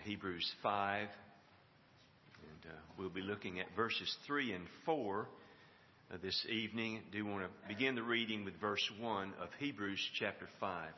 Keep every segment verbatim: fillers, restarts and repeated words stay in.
Hebrews five. And uh, we'll be looking at verses three and four uh, this evening. I do want to begin the reading with verse one of Hebrews chapter five.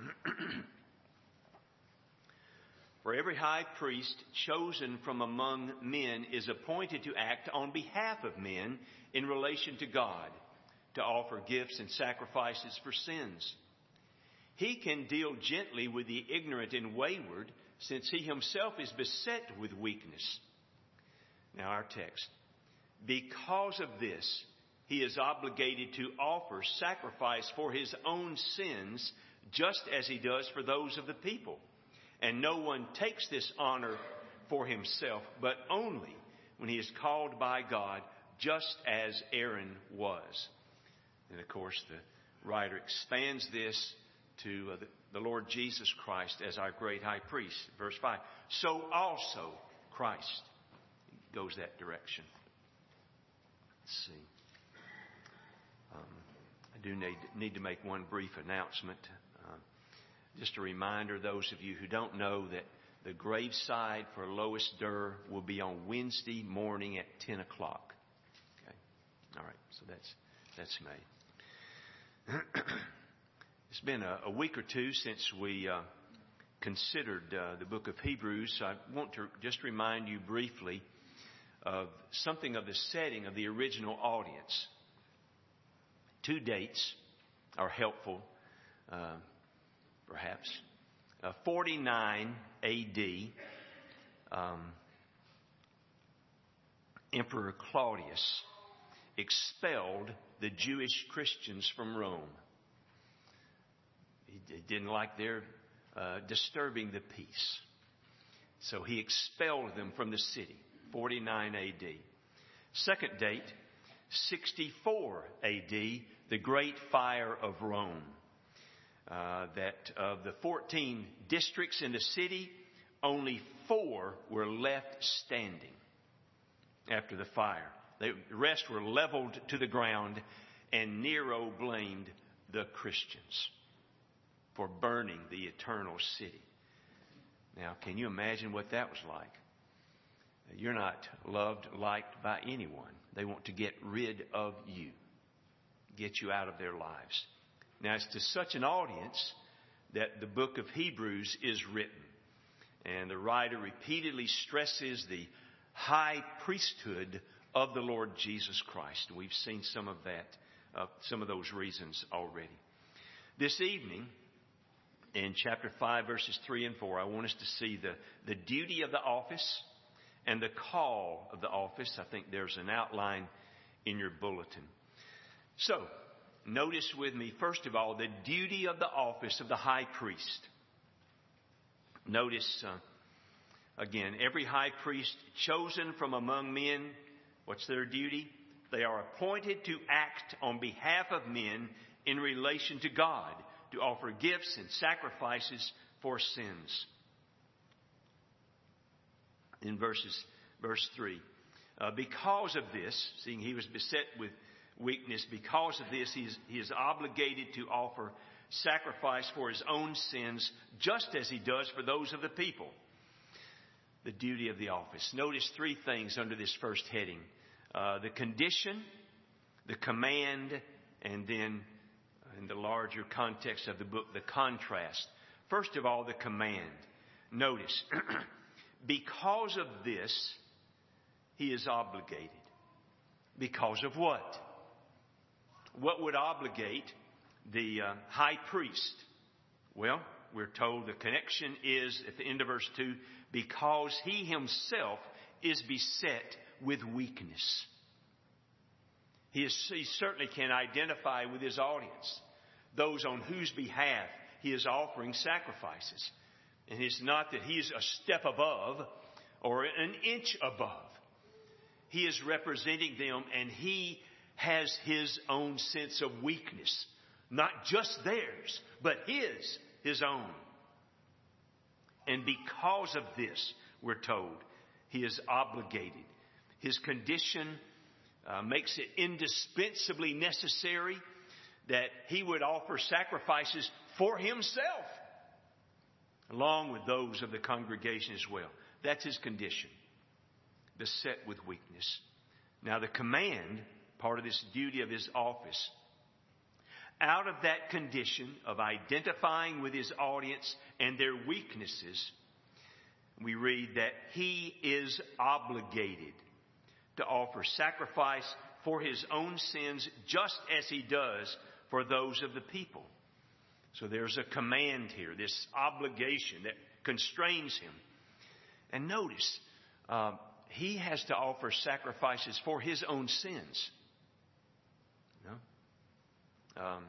For every high priest chosen from among men is appointed to act on behalf of men in relation to God, to offer gifts and sacrifices for sins. He can deal gently with the ignorant and wayward, since he himself is beset with weakness. Now our text. Because of this, he is obligated to offer sacrifice for his own sins, just as he does for those of the people. And no one takes this honor for himself, but only when he is called by God, just as Aaron was. And of course, the writer expands this to uh, the, the Lord Jesus Christ as our great high priest. Verse five. So also Christ goes that direction. Let's see. Um, I do need, need to make one brief announcement. Uh, just a reminder, those of you who don't know, that the graveside for Lois Durr will be on Wednesday morning at ten o'clock. Okay. All right. So that's, that's made. It's been a, a week or two since we uh, considered uh, the book of Hebrews. I want to just remind you briefly of something of the setting of the original audience. Two dates are helpful, uh, perhaps. Uh, forty-nine A D, um, Emperor Claudius expelled the Jewish Christians from Rome. He didn't like their uh, disturbing the peace. So he expelled them from the city, forty-nine A D. Second date, sixty-four A D, the Great Fire of Rome. Uh, that of the fourteen districts in the city, only four were left standing after the fire. They, the rest were leveled to the ground, and Nero blamed the Christians for burning the eternal city. Now, can you imagine what that was like? You're not loved, liked by anyone. They want to get rid of you, get you out of their lives. Now, it's to such an audience that the book of Hebrews is written. And the writer repeatedly stresses the high priesthood of the Lord Jesus Christ. We've seen some of that, uh, some of those reasons already. This evening, in chapter five, verses three and four, I want us to see the, the duty of the office and the call of the office. I think there's an outline in your bulletin. So, notice with me, first of all, the duty of the office of the high priest. Notice, uh, again, every high priest chosen from among men, what's their duty? They are appointed to act on behalf of men in relation to God, to offer gifts and sacrifices for sins. In verses, verse three, uh, because of this, seeing he was beset with weakness, because of this, he is, he is obligated to offer sacrifice for his own sins, just as he does for those of the people. The duty of the office. Notice three things under this first heading. Uh, the condition, the command, and then in the larger context of the book, the contrast. First of all, the command. Notice, because of this, he is obligated. Because of what? What would obligate the uh, high priest? Well, we're told the connection is, at the end of verse two, because he himself is beset with weakness. He, is, he certainly can identify with his audience, those on whose behalf he is offering sacrifices. And it's not that he's a step above or an inch above. He is representing them, and he has his own sense of weakness. Not just theirs, but his, his own. And because of this, we're told, he is obligated. His condition uh, makes it indispensably necessary that he would offer sacrifices for himself. along with those of the congregation as well. That's his condition, beset with weakness. Now the command, part of this duty of his office, out of that condition of identifying with his audience and their weaknesses, we read that he is obligated to offer sacrifice for his own sins just as he does for those of the people. So there's a command here, this obligation that constrains him. And notice, uh, he has to offer sacrifices for his own sins. You know? Um,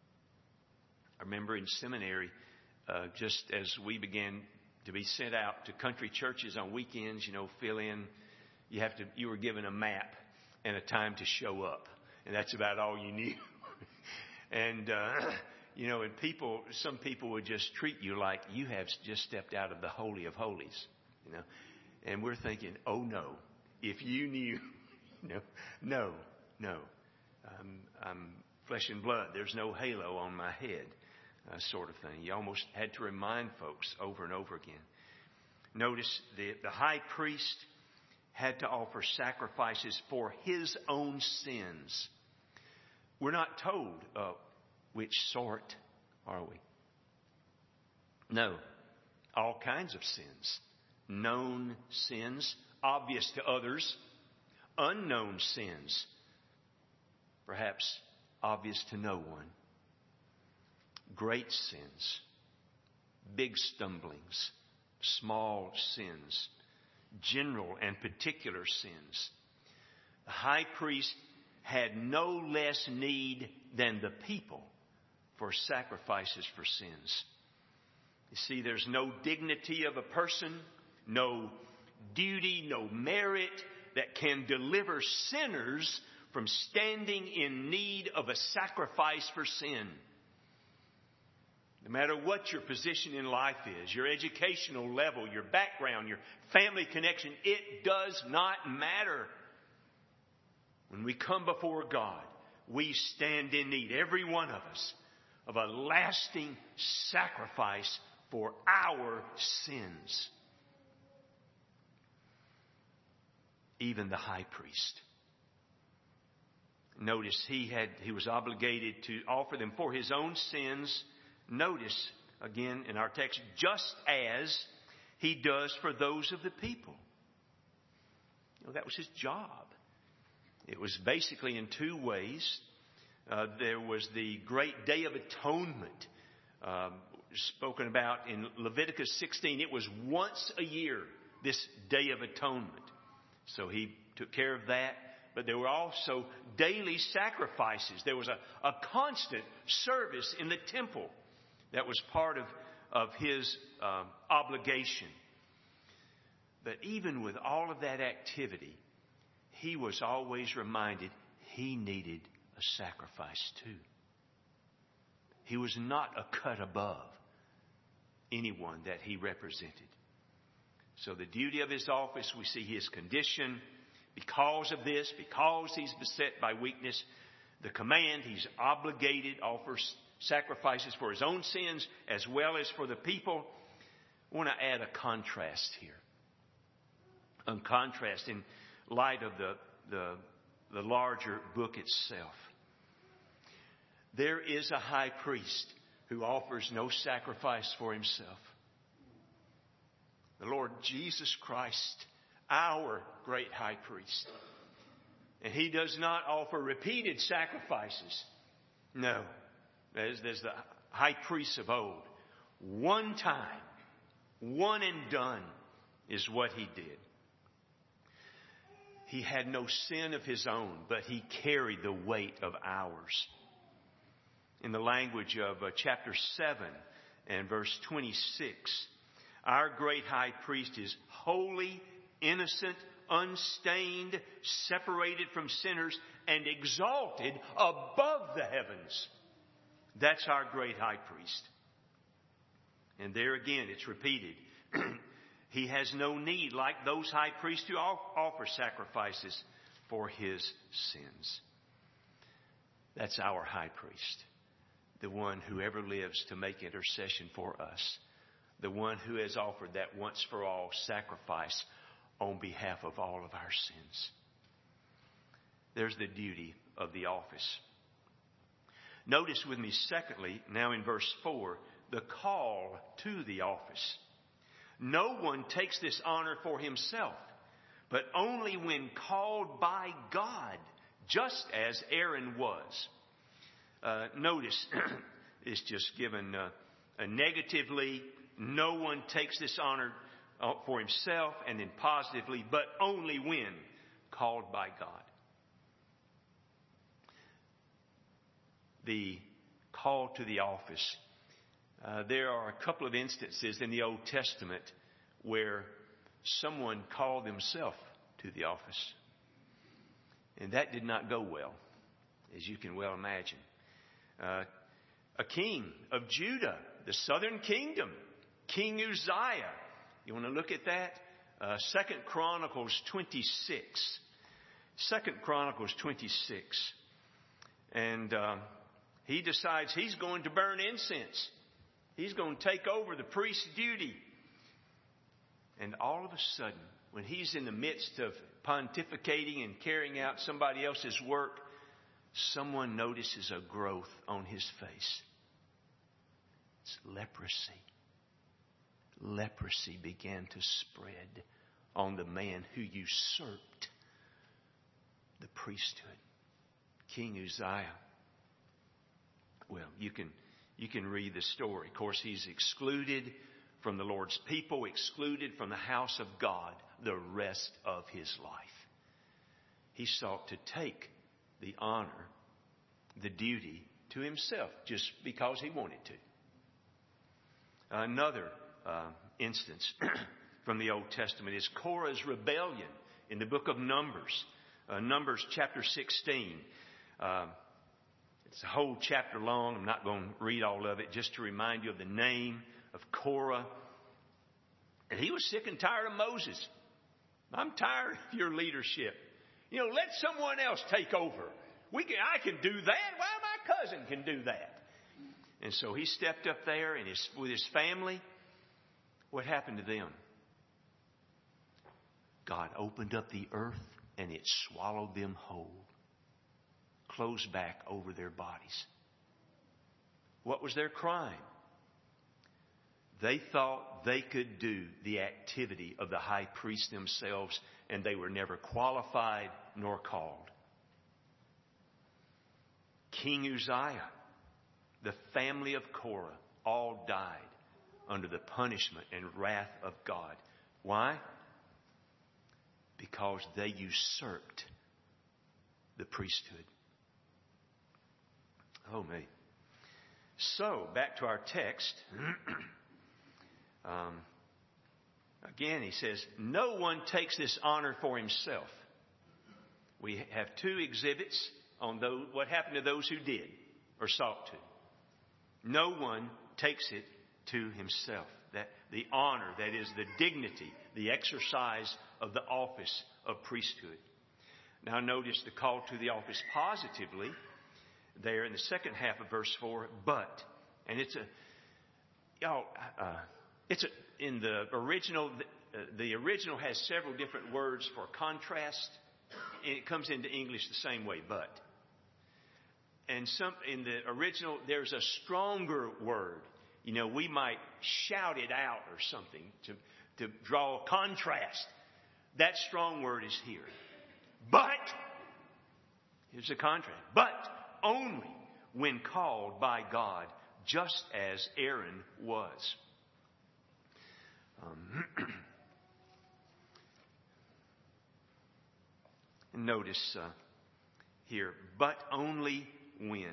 I remember in seminary, uh, just as we began to be sent out to country churches on weekends, you know, fill in. You have to. You were given a map and a time to show up, and that's about all you knew. and uh, you know, and people, some people would just treat you like you have just stepped out of the Holy of Holies, you know. And we're thinking, oh no, if you knew, no, no, no, I'm, I'm flesh and blood. There's no halo on my head. Uh, sort of thing. You almost had to remind folks over and over again. Notice the, the high priest had to offer sacrifices for his own sins. We're not told uh, which sort, are we? No. All kinds of sins. Known sins, obvious to others. Unknown sins, perhaps obvious to no one. Great sins, big stumblings, small sins, general and particular sins. The high priest had no less need than the people for sacrifices for sins. You see, there's no dignity of a person, no duty, no merit that can deliver sinners from standing in need of a sacrifice for sin. No matter what your position in life is, your educational level, your background, your family connection, it does not matter. When we come before God, we stand in need, every one of us, of a lasting sacrifice for our sins. Even the high priest. Notice he had he was obligated to offer them for his own sins. Notice, again, in our text, just as he does for those of the people. You know, that was his job. It was basically in two ways. Uh, there was the great Day of Atonement, um, spoken about in Leviticus sixteen. It was once a year, this Day of Atonement. So he took care of that. But there were also daily sacrifices. There was a, a constant service in the temple. That was part of, of his um, obligation. But even with all of that activity, he was always reminded he needed a sacrifice too. He was not a cut above anyone that he represented. So the duty of his office, we see his condition. Because of this, because he's beset by weakness, the command, he's obligated, offers sacrifices for his own sins as well as for the people. I want to add a contrast here. A contrast in light of the, the, the larger book itself. There is a high priest who offers no sacrifice for himself. The Lord Jesus Christ, our great high priest. And he does not offer repeated sacrifices. No. There's, there's the high priests of old. One time, one and done is what he did. He had no sin of his own, but he carried the weight of ours. In the language of uh, chapter seven and verse twenty-six, our great high priest is holy, innocent, unstained, separated from sinners, and exalted above the heavens. That's our great high priest. And there again, it's repeated. He has no need, like those high priests, to offer sacrifices for his sins. That's our high priest, the one who ever lives to make intercession for us, the one who has offered that once for all sacrifice on behalf of all of our sins. There's the duty of the office. Notice with me, secondly, now in verse four, the call to the office. No one takes this honor for himself, but only when called by God, just as Aaron was. Uh, notice, it's just given uh, uh, negatively, no one takes this honor uh, for himself, and then positively, but only when called by God. The call to the office. Uh, there are a couple of instances in the Old Testament where someone called themselves to the office. And that did not go well, as you can well imagine. Uh, a king of Judah, the southern kingdom, King Uzziah. You want to look at that? Uh, Second Chronicles twenty-six. Second Chronicles twenty-six. And uh, he decides he's going to burn incense. He's going to take over the priest's duty. And all of a sudden, when he's in the midst of pontificating and carrying out somebody else's work, someone notices a growth on his face. It's leprosy. Leprosy began to spread on the man who usurped the priesthood. King Uzziah. Well, you can you can read the story. Of course, he's excluded from the Lord's people, excluded from the house of God the rest of his life. He sought to take the honor, the duty to himself just because he wanted to. Another uh, instance from the Old Testament is Korah's rebellion in the book of Numbers. Uh, Numbers chapter sixteen. Uh, it's a whole chapter long. I'm not going to read all of it, just to remind you of the name of Korah. And he was sick and tired of Moses. I'm tired of your leadership. You know, let someone else take over. We can, I can do that. Why my cousin can do that? And so he stepped up there and his, with his family. What happened to them? God opened up the earth and it swallowed them whole. Closed back over their bodies. What was their crime? They thought they could do the activity of the high priest themselves, and they were never qualified nor called. King Uzziah, the family of Korah, all died under the punishment and wrath of God. Why? Because they usurped the priesthood. Oh, me. So, back to our text. um, again, he says, no one takes this honor for himself. We have two exhibits on those, what happened to those who did or sought to. No one takes it to himself. That the honor, that is the dignity, the exercise of the office of priesthood. Now notice the call to the office positively there in the second half of verse four, but, and it's a, y'all, uh, it's a, in the original, the, uh, the original has several different words for contrast, and it comes into English the same way, but. And some, in the original, there's a stronger word. You know, we might shout it out or something to, to draw a contrast. That strong word is here. But, here's a contrast. But only when called by God, just as Aaron was. Um, notice uh, here, but only when.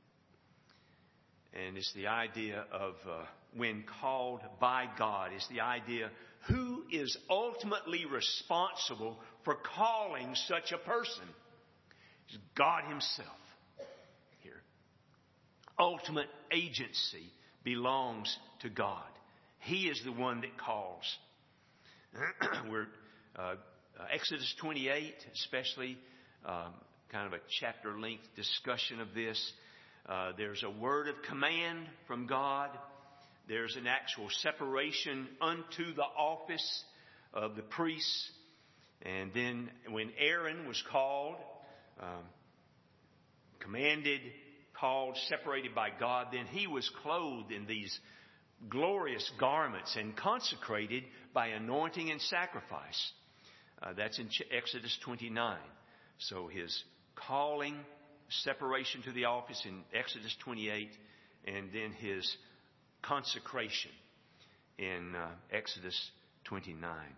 And it's the idea of uh, when called by God. It's the idea who is ultimately responsible for calling such a person. It's God himself here. Ultimate agency belongs to God. He is the one that calls. We're uh, Exodus twenty-eight, especially um, kind of a chapter-length discussion of this. Uh, there's a word of command from God. there's an actual separation unto the office of the priests. And then when Aaron was called, um, commanded, called, separated by God, then he was clothed in these glorious garments and consecrated by anointing and sacrifice. Uh, that's in Exodus twenty-nine. So his calling, separation to the office in Exodus twenty-eight, and then his consecration in uh, Exodus twenty-nine.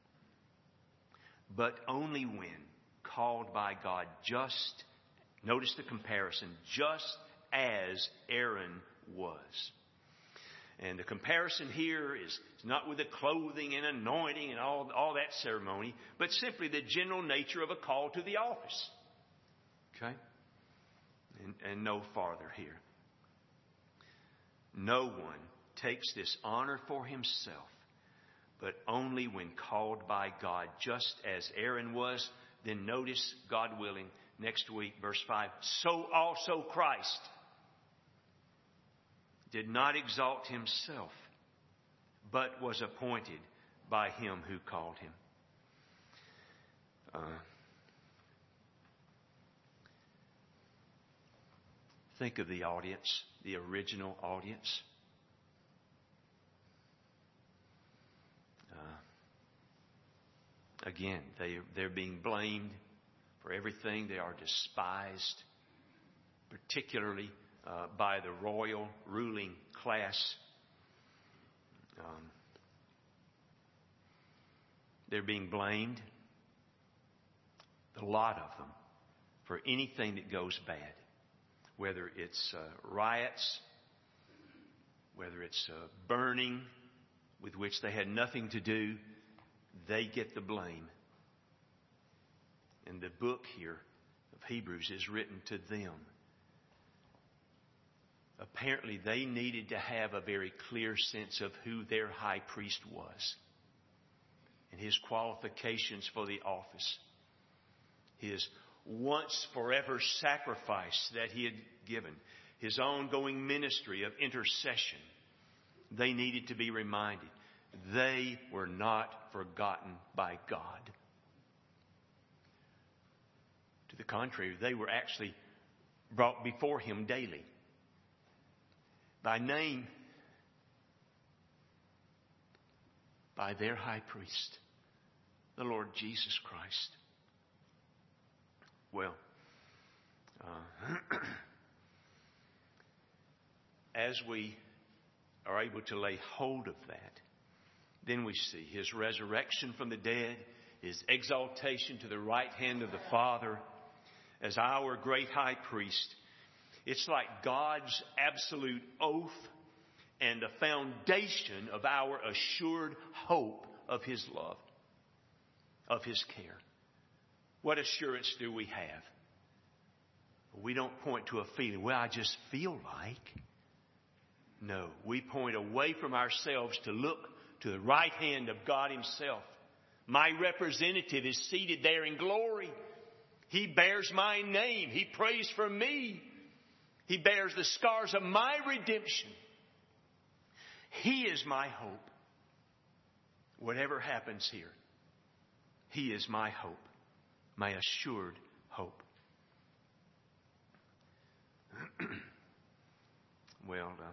But only when called by God, just, notice the comparison, just as Aaron was. And the comparison here is not with the clothing and anointing and all, all that ceremony, but simply the general nature of a call to the office. Okay? And, and no farther here. No one takes this honor for himself, but only when called by God, just as Aaron was. Then notice, God willing, next week, verse five, so also Christ did not exalt himself, but was appointed by him who called him. Uh, think of the audience, the original audience. Uh, again, they, they're being blamed for everything. They are despised, particularly Uh, by the royal ruling class. Um, they're being blamed, the lot of them, for anything that goes bad. Whether it's uh, riots, whether it's uh, burning, with which they had nothing to do, they get the blame. And the book here of Hebrews is written to them. Apparently, they needed to have a very clear sense of who their high priest was and his qualifications for the office, his once forever sacrifice that he had given, his ongoing ministry of intercession. They needed to be reminded they were not forgotten by God. To the contrary, they were actually brought before him daily, by name, by their high priest, the Lord Jesus Christ. Well, uh, as we are able to lay hold of that, then we see his resurrection from the dead, his exaltation to the right hand of the Father as our great high priest. It's like God's absolute oath and the foundation of our assured hope of his love, of his care. What assurance do we have? We don't point to a feeling, well, I just feel like. No, we point away from ourselves to look to the right hand of God himself. My representative is seated there in glory. He bears my name. He prays for me. He bears the scars of my redemption. He is my hope. Whatever happens here, he is my hope, my assured hope. Well, uh,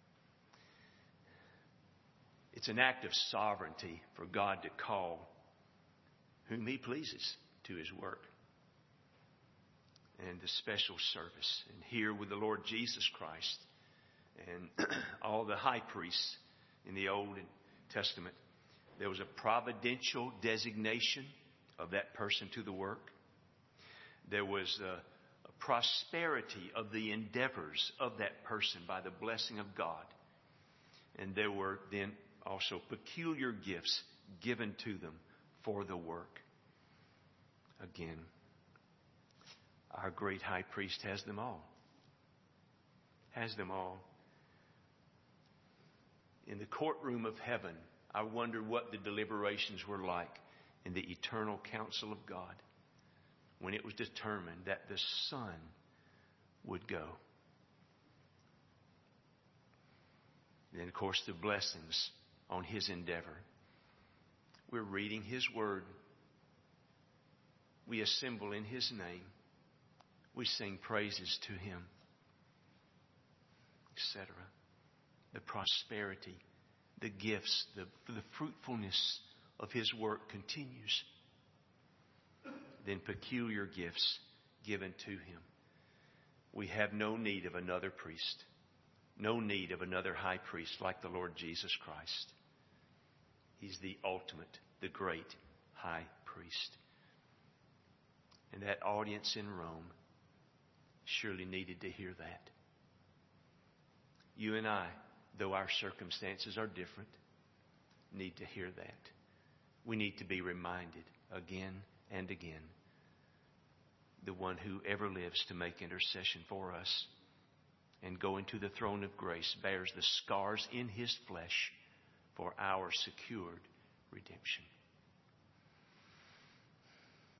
it's an act of sovereignty for God to call whom he pleases to his work and the special service. And here with the Lord Jesus Christ and all the high priests in the Old Testament, there was a providential designation of that person to the work. There was a, a prosperity of the endeavors of that person by the blessing of God. And there were then also peculiar gifts given to them for the work. Again, our great high priest has them all. Has them all. In the courtroom of heaven, I wonder what the deliberations were like in the eternal counsel of God when it was determined that the Son would go. And then, of course, the blessings on His endeavor. We're reading His Word. We assemble in His name. We sing praises to Him, et cetera. The prosperity, the gifts, the, the fruitfulness of His work continues. Then peculiar gifts given to Him. We have no need of another priest, no need of another high priest like the Lord Jesus Christ. He's the ultimate, the great high priest. And that audience in Rome surely needed to hear that. You and I, though our circumstances are different, need to hear that. We need to be reminded again and again. The one who ever lives to make intercession for us and go into the throne of grace bears the scars in His flesh for our secured redemption.